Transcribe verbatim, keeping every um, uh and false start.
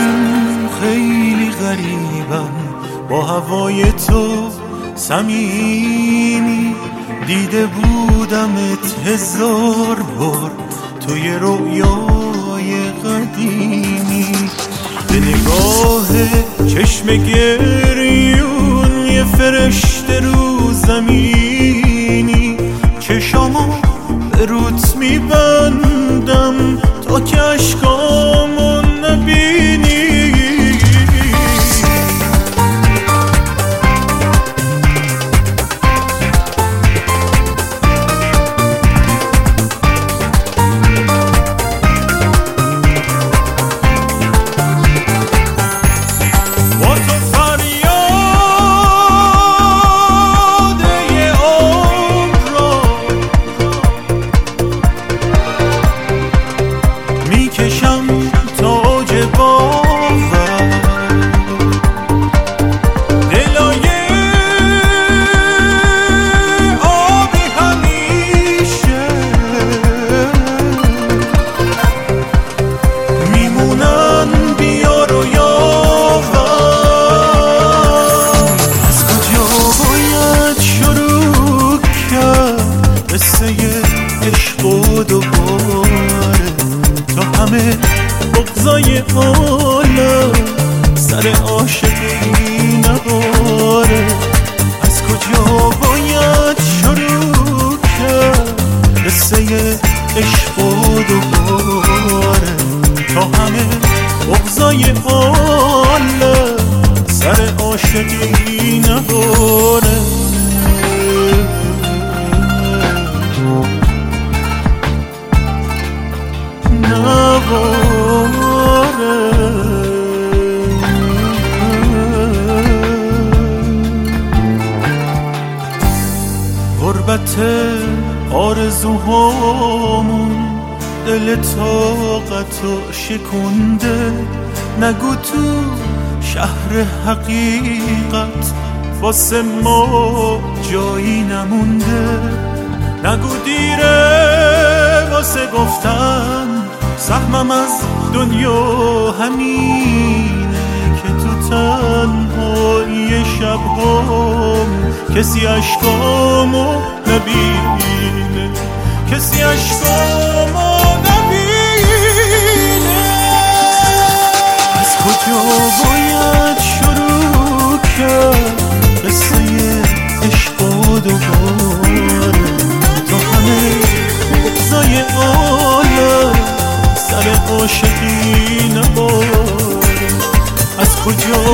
خیلی غریبم، با هوای تو صمیمی. دیده بودمت هزار بار توی رویای قدیمی. به نگاه چشم گریون یه فرشته رو زمینی. چشامو به روت میبندم تا که اشکامو نبینی. عشق و دوباره تا همه بغضای عالم سر عاشقی نباره. از کجا باید شروع کرد قصه عشق و دوباره تا همه بغضای عالم سر عاشقی نباره. غربت آرزوهامون دل طاقتو شکنده. نگو تو شهر حقیقت واسه ما جایی نمونده. نگو دیره واسه گفتن سهمم از دنیا همینه که تو تنهایی شبهام کسی اشکامو نبینه. کسی اشکامو نبینه. از کجا باید شروع کرد قصه عشق و دوباره تا همه بغضای عالم سر عاشقی نباره. از کجا